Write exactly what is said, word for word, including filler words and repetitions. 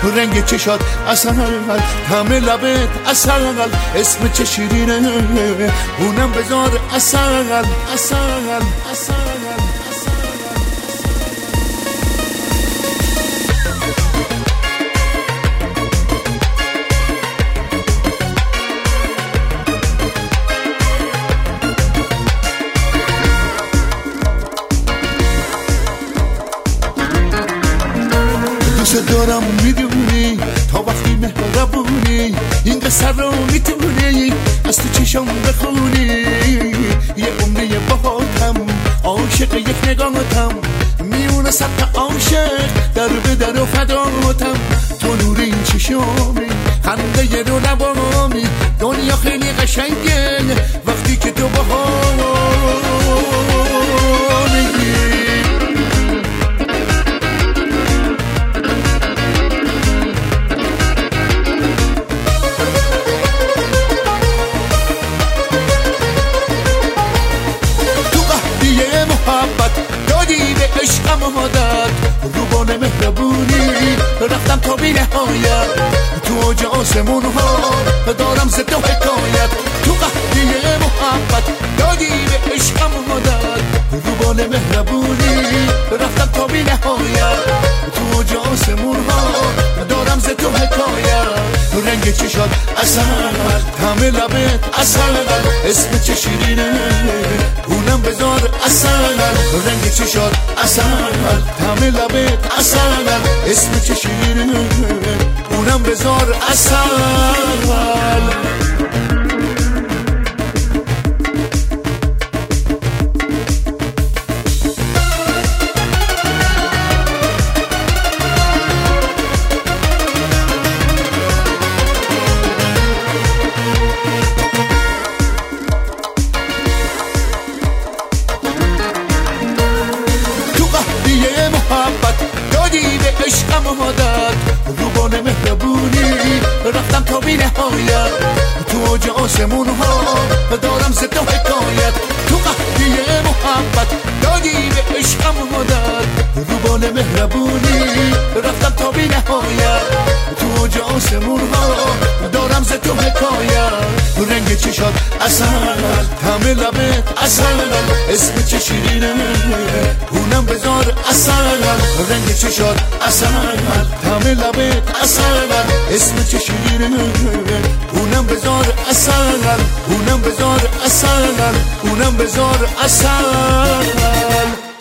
رنگ چشات اصل، طعم لبت اصل، اسم چه شیرینه اونم بذار اصل اصل اصل. دوست دارم میدونی تا وقتی مهربونی این قصه رو میتونی از تو چشم بخونی. یه عمری باهاتم عاشق یک نگاهتم، میونه صد تا عاشق در به در و فداتم. تو نور این چشمی خنده رو لبامی، دنیا خیلی قشنگه وقتی که تو باهامی. دادی به عشقم عادت روبان مهربونی، رفتم تا بی نهایت تو اوج آسمون ها دارم ز تو حکایت. تو قهدی محبت دادی به عشقم عادت روبان مهربونی، رفتم تا بی نهایت تو اوج آسمون ها دارم ز تو حکایت. رنگ چشات اصل، طعم لبت اصل، اسم چه شیرینه اونم بذار اصل. رنگ چشات اصل، طعم لبت اصل، اسم چه شیرینه اونم بذار اصل. محبت دادی به عشقم عادت روبان مهربونی، رفتم تا بی نهایت تو اوج آسمون ها دارم ز تو حکایت. تو قهدی محبت دادی به عشقم عادت روبان مهربونی، رفتم تا بی نهایت تو اوج آسمون ها دارم ز تو حکایت. رنگ چشات اصل، طعم لبت اصل، اسم چه شیرینه اونم بذار اصل. رنگ چشات اصل، طعم لبت اصل، اسم چه شیرینه اونم بذار اصل اونم بذار اصل اونم بذار اصل.